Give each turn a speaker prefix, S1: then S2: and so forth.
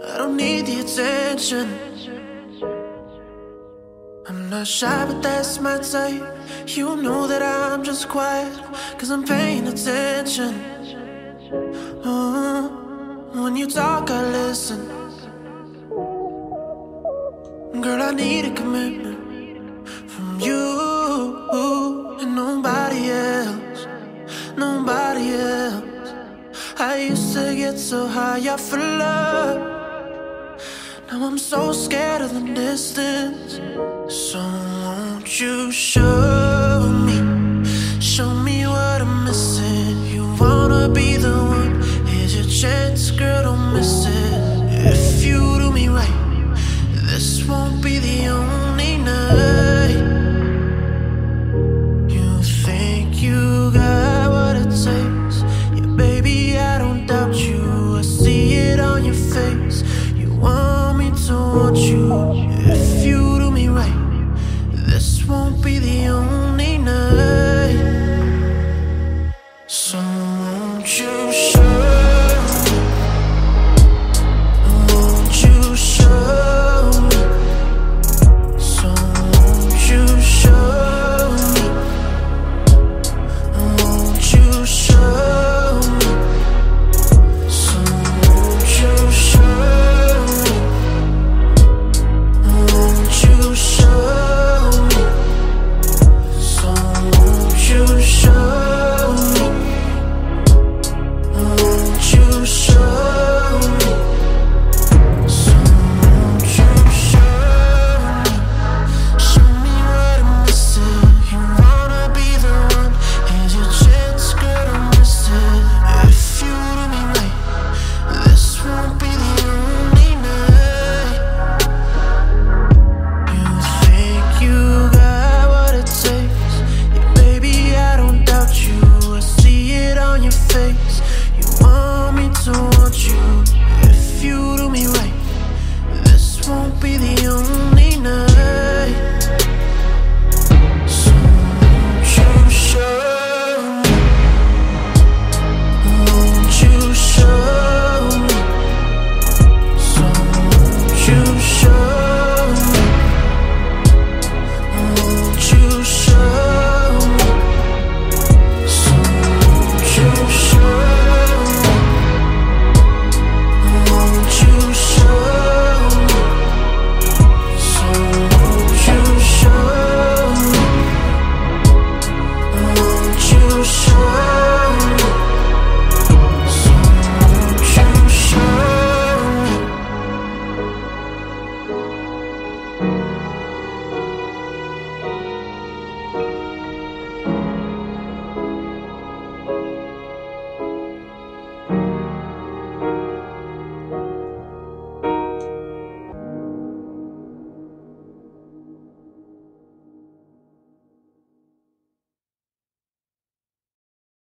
S1: I don't need the attention. I'm not shy, but that's my type. You know that I'm just quiet, cause I'm paying attention. When you talk, I listen. Girl, I need a commitment from you and nobody else. Nobody else. I used to get so high off of love. Now I'm so scared of the distance. So won't you show me what I'm missing. You wanna be the one, here's your chance, girl, don't miss it. If you do me right, this won't be the